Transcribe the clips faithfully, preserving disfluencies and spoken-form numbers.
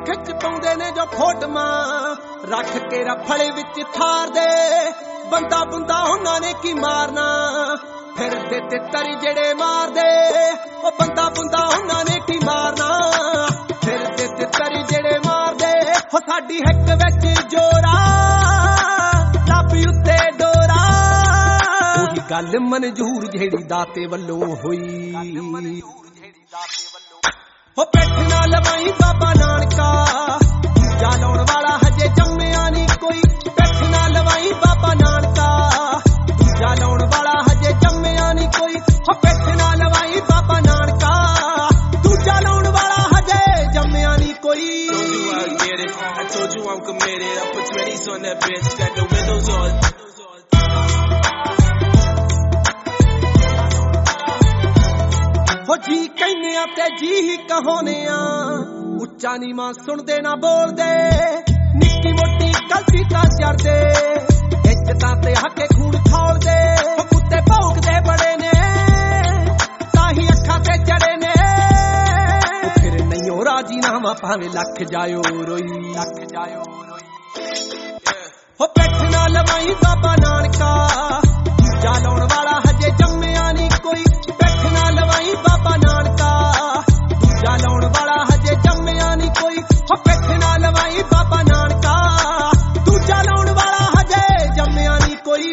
खिच पाउंदे ने जो फोटमा रख के रफड़े विच थार दे बंदा बुंदा उन्हां ने की मारना फिर दे तितर जेड़े मार दे ओ बंदा बुंदा उन्हां ने की मारना फिर दे तितर जेड़े मार दे हो साडी हिक विच जोरा लाबी उत्ते डोरा ओही गल मंजूर जेड़ी दाते वल्लों होई हो पैठ ना लवाई बाबा नानका दूजा लाउण वाला हजे जम्मिया नी कोई पैठ ना लवाई बाबा नानका दूजा लाउण वाला हजे जम्मिया नी कोई हो पैठ ना लवाई बाबा नानका दूजा लाउण वाला हजे जम्मिया नी कोई I told you I'm committed. I put twenties on that bitch. Got the windows on. हो जी कहने आ ते जी ही कहोने आ उच्चा नीवा सुनदे ना बोलदे निक्की मोटी गलती तां जरदे इज्जतां ते हके खून खोलदे हो कुत्ते भौंकदे बड़े ने ताही अखां ते चढ़े ने फिर नहीं हो राजी नावा भावे लख जायो रोई लख जायो रोई हो पैठ ना लवाई बाबा नानका दूजा लाउण वाला हजे जम्मिया नी कोई पैठ ना लवाई बाबा नानका दूजा लाउण वाला हजे जम्मिया नी कोई हो पैठ ना लवाई बाबा नानका दूजा लाउण वाला हजे जम्मिया नी कोई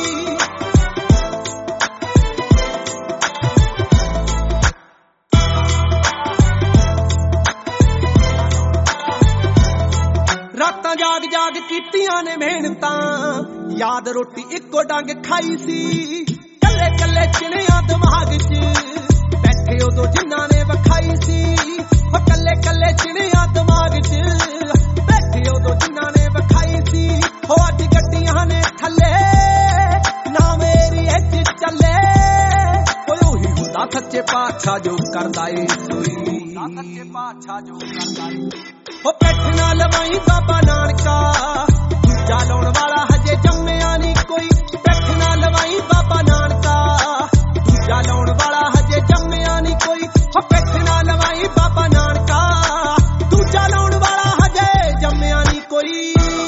रातां जाग जाग कीतियां ने मेहनतां याद रोटी इक्को डंग खाई सी कल्ले कल्ले चिड़ियां दिमाग च बैठे उदों जिन्हां ने वखाई सी हो कल्ले कल्ले चिड़ियां दिमाग च बैठे उदों जिन्हां ने वखाई सी हो अज गड्डियां ने थल्ले ना मेरी इच चले ओए ओही हुंदा सच्चे पातशाह जो करदा ए सोई सच्चे पातशाह जो करदा ए हो पैठ ना लवाई बाबा नानका दूजा लाउण वाला हजे जम्मिया नी कोई पैठ ना लवाई बाबा नानका दूजा लाउण वाला हजे जम्मिया नी कोई हो पैठ ना लवाई बाबा नानका दूजा लाउण वाला हजे जम्मिया नी कोई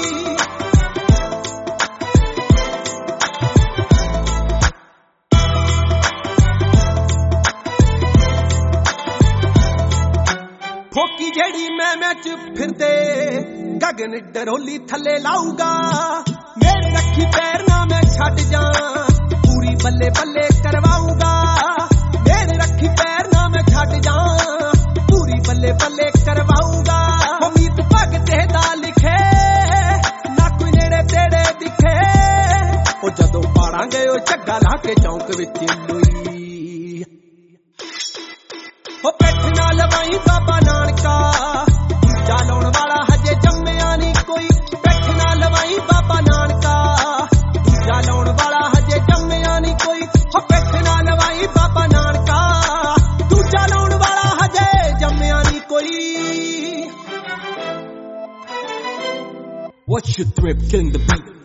फोकी जेड़ी मैं मैं च फिरदे गगन डरोली थले लाऊगा मेरे रखी पैर ना मैं छट जा पूरी बल्ले बल्ले करवाऊंगा मेरे रखी पैर ना मैं छट जा पूरी बल्ले बल्ले करवाऊंगा उम्मीद भगते दा लिखे ना कोई नेड़े तेड़े दिखे ओ जदों पाड़ांगे ओ झग्गा ला के चौंक विच लोई हो पैठ ना लवाई बाबा नानका दूजा लाउण वाला हजे जम्मिया नी कोई पैठ ना लवाई बाबा नानका दूजा लाउण वाला हजे जम्मिया नी कोई हो पैठ ना लवाई बाबा नानका दूजा लाउण वाला हजे जम्मिया नी कोई What's your thrift? Killing the beat.